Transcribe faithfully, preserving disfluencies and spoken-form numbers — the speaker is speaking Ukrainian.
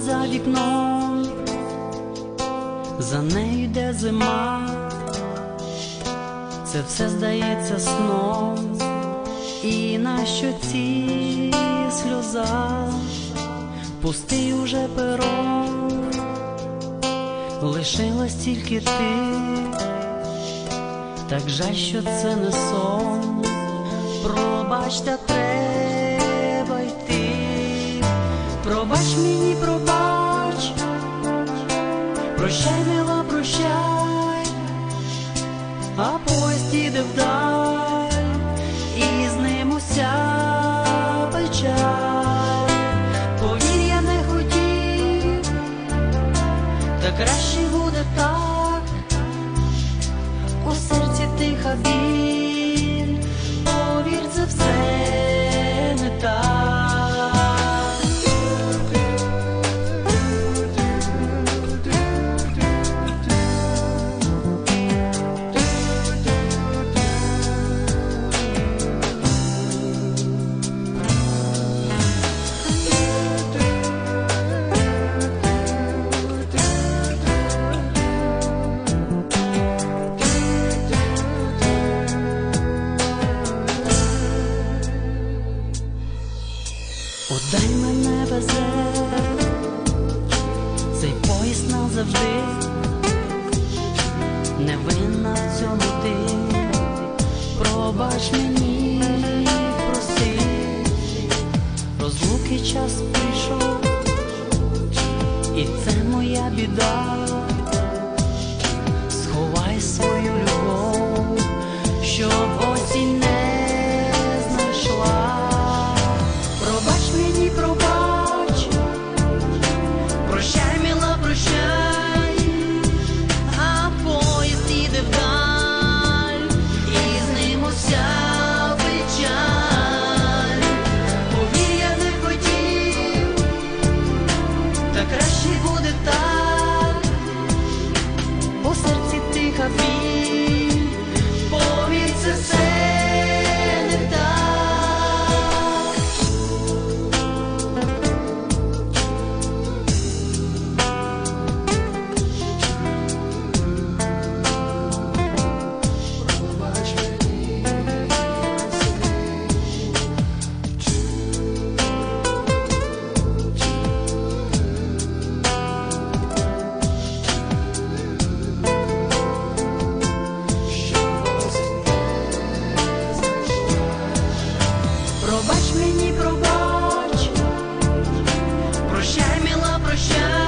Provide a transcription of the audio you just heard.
за вікном, за нею йде зима, це все здається сном, і на щоці сльоза, пустий уже перон, лишилась тільки ти, так жаль, що це не сон, пробач, та треба йти, пробач мені, пробач, прощай, мила, прощай, а поїзд іде вдаль, і з ним уся печаль. Повір, я не хотів, та краще буде так, у серці тиха біль, повір, це все не так. Удаль мене везе цей поїзд назавжди, невинна в цьому ти, пробач мені, проси, розлуки час прийшов, і це моя біда, сховай свою любов, щоб осінь не знайшла. Пробач мені, пробач, прощай, мила, прощай, а поїзд іде вдаль, і з ним уся печаль. Повір, я не хотів, та краще буде так, у серці тиха біль, повір, це все не так. Пробач мені, пробач, прощай, мила, прощай.